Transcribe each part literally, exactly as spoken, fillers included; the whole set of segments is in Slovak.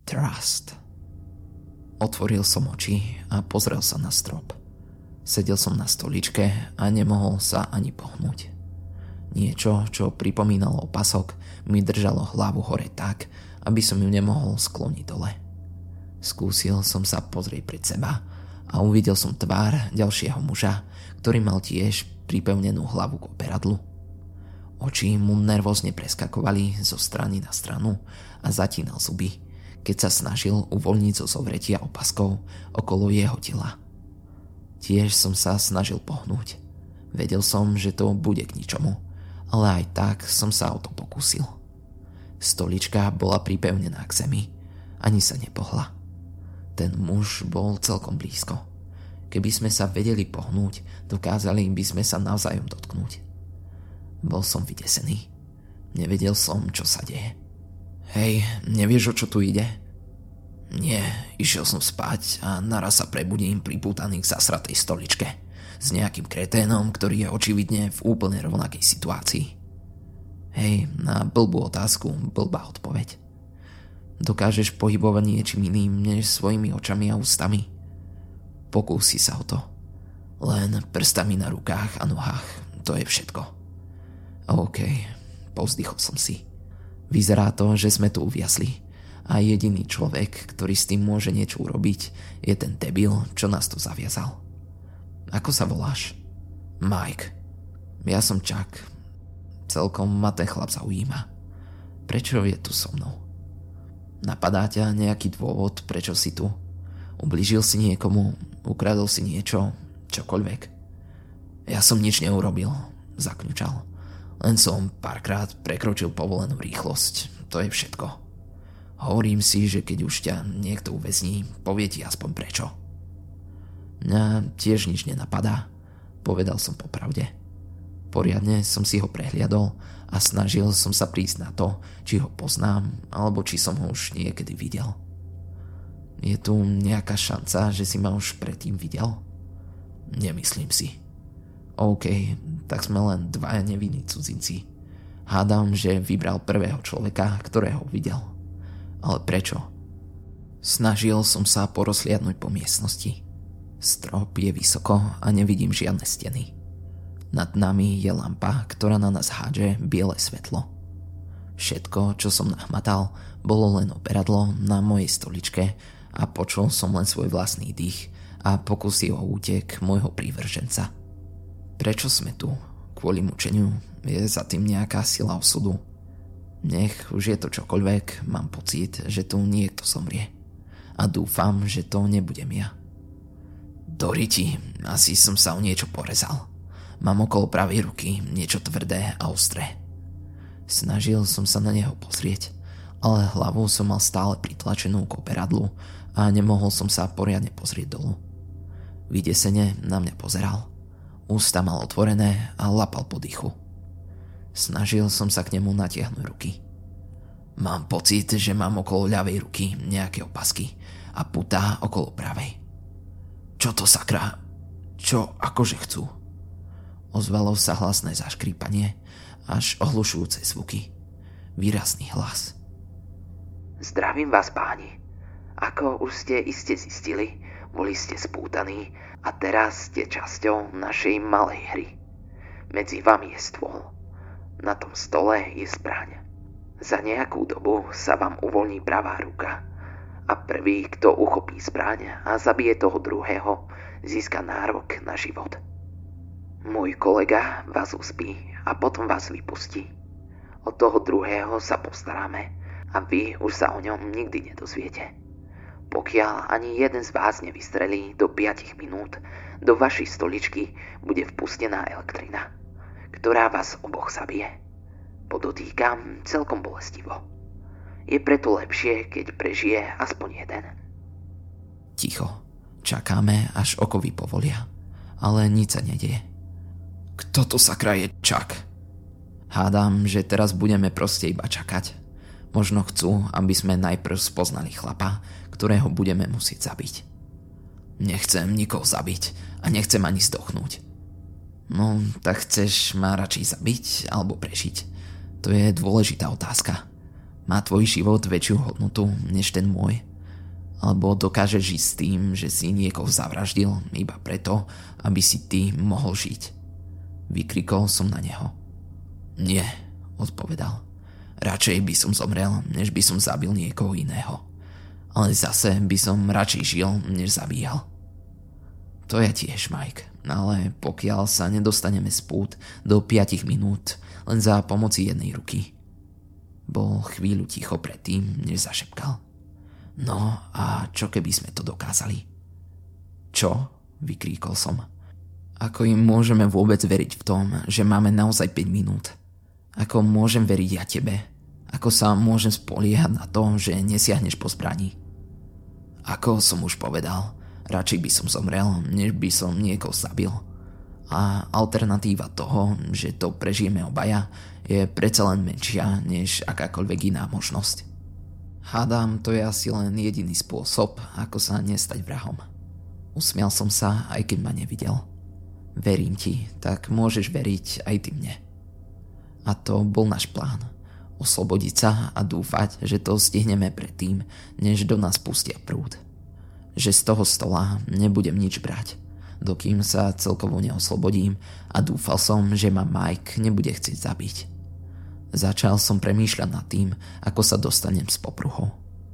Trust. Otvoril som oči a pozrel sa na strop. Sedel som na stoličke a nemohol sa ani pohnúť. Niečo, čo pripomínalo opasok, mi držalo hlavu hore tak, aby som ju nemohol skloniť dole. Skúsil som sa pozrieť pred seba a uvidel som tvár ďalšieho muža, ktorý mal tiež pripevnenú hlavu k operadlu. Oči mu nervózne preskakovali zo strany na stranu a zatínal zuby, keď sa snažil uvoľniť zo zovretia opaskov okolo jeho tela. Tiež som sa snažil pohnúť. Vedel som, že to bude k ničomu, ale aj tak som sa o to pokúsil. Stolička bola pripevnená k zemi, ani sa nepohla. Ten muž bol celkom blízko. Keby sme sa vedeli pohnúť, dokázali by sme sa navzájom dotknúť. Bol som vydesený. Nevedel som, čo sa deje. Hej, nevieš, o čo tu ide? Nie, išiel som spať a naraz sa prebudím pripútaný k zasratej stoličke s nejakým kreténom, ktorý je očividne v úplne rovnakej situácii. Hej, na blbú otázku, blbá odpoveď. Dokážeš pohybovať niečím iným než svojimi očami a ústami? Pokúsi sa o to. Len prstami na rukách a nohách, to je všetko. OK, povzdychol som si. Vyzerá to, že sme tu uviazli a jediný človek, ktorý s tým môže niečo urobiť, je ten debil, čo nás tu zaviazal. Ako sa voláš? Mike. Ja som Chuck. Celkom ma ten chlap zaujíma. Prečo je tu so mnou? Napadá ťa nejaký dôvod, prečo si tu? Ublížil si niekomu? Ukradol si niečo? Čokoľvek? Ja som nič neurobil, zakňučal. Len som párkrát prekročil povolenú rýchlosť. To je všetko. Hovorím si, že keď už ťa niekto uväzní, povie ti aspoň prečo. Mňa tiež nič nenapadá, povedal som popravde. Poriadne som si ho prehliadol a snažil som sa prísť na to, či ho poznám, alebo či som ho už niekedy videl. Je tu nejaká šanca, že si ma už predtým videl? Nemyslím si. OK, tak sme len dvaja nevinní cudzinci. Hádam, že vybral prvého človeka, ktorého videl. Ale prečo? Snažil som sa porozhliadnuť po miestnosti. Strop je vysoko a nevidím žiadne steny. Nad nami je lampa, ktorá na nás hádže biele svetlo. Všetko, čo som nahmatal, bolo len operadlo na mojej stoličke a počul som len svoj vlastný dých a pokusy o útek môjho prívrženca. Prečo sme tu? Kvôli mučeniu? Je za tým nejaká sila osudu? Nech už je to čokoľvek, mám pocit, že tu niekto zomrie. A dúfam, že to nebudem ja. Doriti, asi som sa o niečo porezal. Mám okolo pravej ruky niečo tvrdé a ostré. Snažil som sa na neho pozrieť, ale hlavu som mal stále pritlačenú k operadlu a nemohol som sa poriadne pozrieť dolu. Vydesene na mňa pozeral. Ústa mal otvorené a lapal po dýchu. Snažil som sa k nemu natiahnuť ruky. Mám pocit, že mám okolo ľavej ruky nejaké opasky a putá okolo pravej. Čo to sakra? Čo akože chcú? Ozvalo sa hlasné zaškrípanie, až ohlušujúce zvuky. Výrazný hlas. Zdravím vás, páni. Ako už ste iste zistili, boli ste spútaní a teraz ste časťou našej malej hry. Medzi vami je stôl. Na tom stole je zbraň. Za nejakú dobu sa vám uvoľní pravá ruka a prvý, kto uchopí zbraň a zabije toho druhého, získa nárok na život. Môj kolega vás uspí a potom vás vypustí. Od toho druhého sa postaráme a vy už sa o ňom nikdy nedozviete. Pokiaľ ani jeden z vás nevystrelí do päť minút, do vašej stoličky bude vpustená elektrina, ktorá vás oboch zabije. Podotýkam celkom bolestivo. Je preto lepšie, keď prežije aspoň jeden. Ticho. Čakáme, až okovy povolia. Ale nič sa nedieje. Kto to sakra je Chuck? Hádam, že teraz budeme proste iba čakať. Možno chcú, aby sme najprv spoznali chlapa, ktorého budeme musieť zabiť. Nechcem nikoho zabiť a nechcem ani zdochnúť. No, tak chceš ma radšej zabiť alebo prežiť? To je dôležitá otázka. Má tvoj život väčšiu hodnotu než ten môj? Alebo dokážeš žiť s tým, že si niekoho zavraždil iba preto, aby si ty mohol žiť? Vykrikol som na neho. Nie, odpovedal. Radšej by som zomrel, než by som zabil niekoho iného. Ale zase by som radšej žil, než zabíjal. To ja tiež, Mike, ale pokiaľ sa nedostaneme z pút do piatich minút len za pomoci jednej ruky. Bol chvíľu ticho predtým, než zašepkal. No a čo keby sme to dokázali? Čo? Vykríkol som. Ako im môžeme vôbec veriť v tom, že máme naozaj päť minút? Ako môžem veriť ja tebe? Ako sa môžem spoliehať na to, že nesiahneš po zbraní? Ako som už povedal, radšej by som zomrel, než by som niekoho zabil. A alternatíva toho, že to prežijeme obaja, je predsa len menšia než akákoľvek iná možnosť. Hádam, to je asi len jediný spôsob, ako sa nestať vrahom. Usmial som sa, aj keď ma nevidel. Verím ti, tak môžeš veriť aj ty mne. A to bol náš plán. Oslobodiť sa a dúfať, že to stihneme predtým, než do nás pustia prúd. Že z toho stola nebudem nič brať, dokým sa celkovo neoslobodím, a dúfal som, že ma Mike nebude chcieť zabiť. Začal som premýšľať nad tým, ako sa dostanem z popruhov.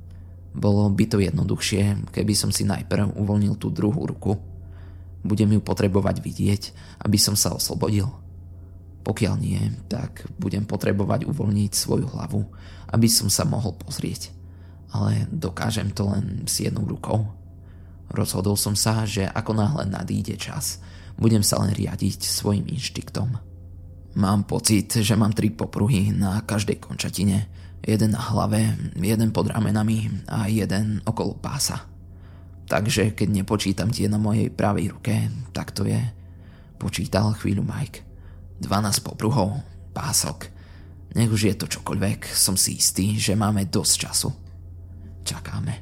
Bolo by to jednoduchšie, keby som si najprv uvoľnil tú druhú ruku. Budem ju potrebovať vidieť, aby som sa oslobodil. Pokiaľ nie, tak budem potrebovať uvoľniť svoju hlavu, aby som sa mohol pozrieť. Ale dokážem to len s jednou rukou. Rozhodol som sa, že ako náhle nadíde čas, budem sa len riadiť svojim inštiktom. Mám pocit, že mám tri popruhy na každej končatine. Jeden na hlave, jeden pod ramenami a jeden okolo pása. Takže keď nepočítam tie na mojej pravej ruke, tak to je... Počítal chvíľu Mike. dvanásť popruhov, pások. Nech už je to čokoľvek, som si istý, že máme dosť času. Čakáme.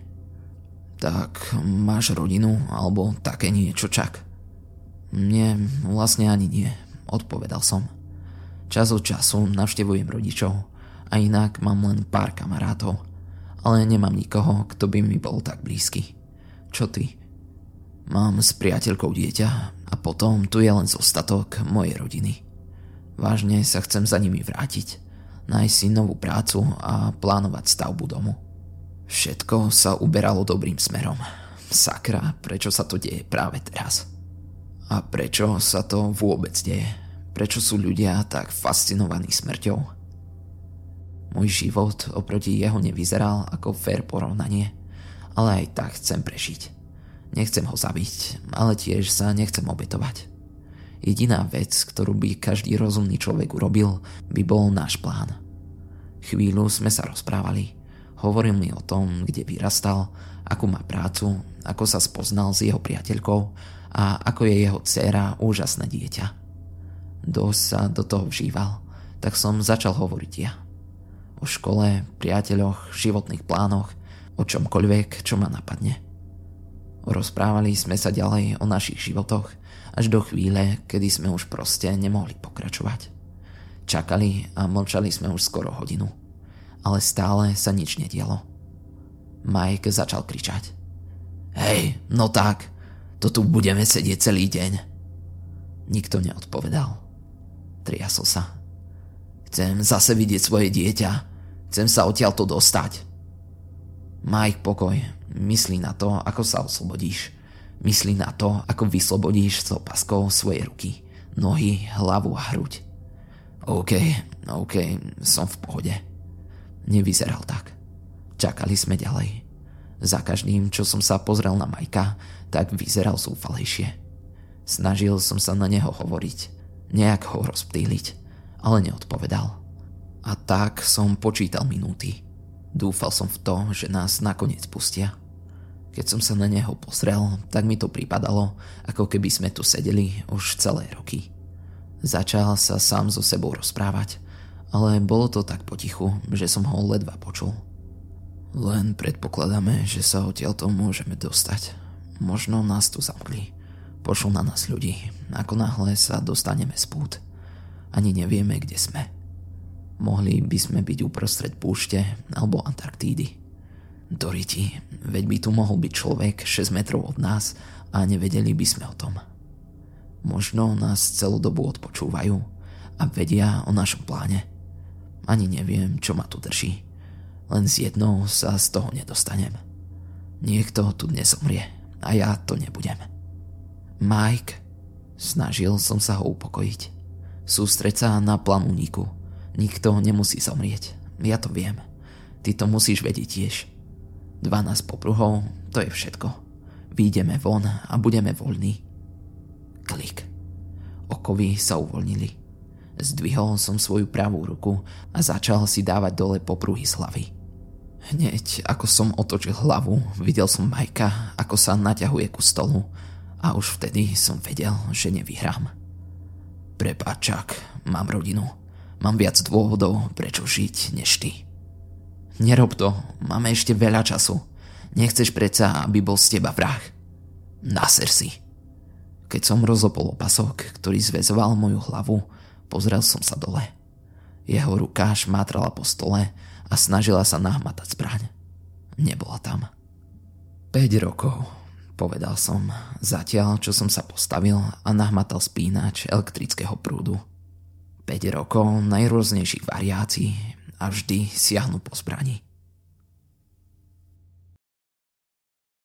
Tak máš rodinu alebo také niečo, čak? Nie, vlastne ani nie, odpovedal som. Čas od času navštevujem rodičov a inak mám len pár kamarátov, ale nemám nikoho, kto by mi bol tak blízky. Čo ty? Mám s priateľkou dieťa a potom tu je len zostatok mojej rodiny. Vážne sa chcem za nimi vrátiť, nájsť si novú prácu a plánovať stavbu domu. Všetko sa uberalo dobrým smerom. Sakra, prečo sa to deje práve teraz? A prečo sa to vôbec deje? Prečo sú ľudia tak fascinovaní smrťou? Môj život oproti jeho nevyzeral ako fair porovnanie, ale aj tak chcem prežiť. Nechcem ho zabiť, ale tiež sa nechcem obetovať. Jediná vec, ktorú by každý rozumný človek urobil, by bol náš plán. Chvíľu sme sa rozprávali. Hovoril mi o tom, kde vyrastal, akú má prácu, ako sa spoznal s jeho priateľkou a ako je jeho dcéra úžasné dieťa. Dosť sa do toho vžíval, tak som začal hovoriť ja. O škole, priateľoch, životných plánoch, o čomkoľvek, čo ma napadne. Rozprávali sme sa ďalej o našich životoch až do chvíle, kedy sme už proste nemohli pokračovať. Čakali a mlčali sme už skoro hodinu, ale stále sa nič nedialo. Mike začal kričať. Hej, no tak, to tu budeme sedieť celý deň. Nikto neodpovedal. Triasol sa. Chcem zase vidieť svoje dieťa. Chcem sa odtiaľto dostať. Mike, pokoj. Myslí na to, ako sa oslobodíš. Myslí na to, ako vyslobodíš s opaskou svoje ruky, nohy, hlavu a hruď. OK, OK, som v pohode. Nevyzeral tak. Čakali sme ďalej. Za každým, čo som sa pozrel na Majka, tak vyzeral zúfalejšie. Snažil som sa na neho hovoriť, nejak ho rozptýliť, ale neodpovedal. A tak som počítal minúty. Dúfal som v to, že nás nakoniec pustia. Keď som sa na neho pozrel, tak mi to pripadalo, ako keby sme tu sedeli už celé roky. Začal sa sám so sebou rozprávať, ale bolo to tak potichu, že som ho ledva počul. Len predpokladáme, že sa odtiaľto môžeme dostať. Možno nás tu zamkli. Pošlo na nás ľudí. Ako náhle sa dostaneme z pút. Ani nevieme, kde sme. Mohli by sme byť uprostred púšte alebo Antarktídy. Doriti, veď by tu mohol byť človek šesť metrov od nás a nevedeli by sme o tom. Možno nás celú dobu odpočúvajú a vedia o našom pláne. Ani neviem, čo ma tu drží. Len z jednou sa z toho nedostanem. Niekto tu dnes zomrie a ja to nebudem. Mike, snažil som sa ho upokojiť. Sústreď sa na plán úniku. Nikto nemusí zomrieť. Ja to viem. Ty to musíš vedieť tiež. dvanásť popruhov, to je všetko. Výjdeme von a budeme voľní. Klik. Okovy sa uvoľnili. Zdvihol som svoju pravú ruku a začal si dávať dole popruhy z hlavy. Hneď ako som otočil hlavu, videl som Majka, ako sa naťahuje ku stolu a už vtedy som vedel, že nevyhrám. Prepáč, Chuck, mám rodinu. Mám viac dôvodov, prečo žiť, než ty. Nerob to, máme ešte veľa času. Nechceš predsa, aby bol z teba vrah. Naser si. Keď som rozopol opasok, ktorý zväzoval moju hlavu, pozrel som sa dole. Jeho ruka šmátrala po stole a snažila sa nahmatať zbraň. Nebola tam. päť rokov, povedal som, zatiaľ čo som sa postavil a nahmatal spínač elektrického prúdu. päť rokov najrôznejších variácií a vždy siahnu po zbrani.